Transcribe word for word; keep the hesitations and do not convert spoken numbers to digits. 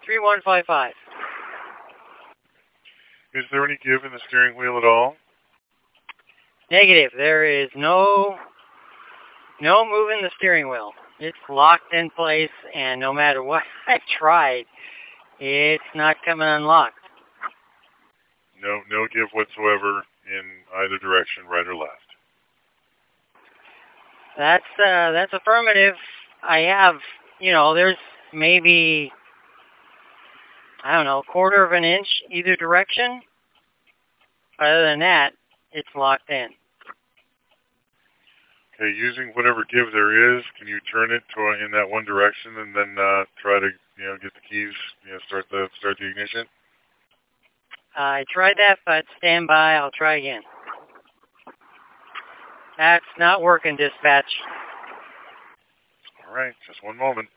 three one five five. Is there any give in the steering wheel at all? Negative. There is no no moving the steering wheel. It's locked in place, and no matter what I tried, it's not coming unlocked. No, no give whatsoever in either direction, right or left. That's uh, that's affirmative. I have, you know, there's maybe, I don't know, a quarter of an inch either direction. Other than that, it's locked in. Okay, using whatever give there is, can you turn it to in that one direction and then uh, try to, you know, get the keys, you know, start the start the ignition? I tried that, but stand by. I'll try again. That's not working, dispatch. All right, just one moment.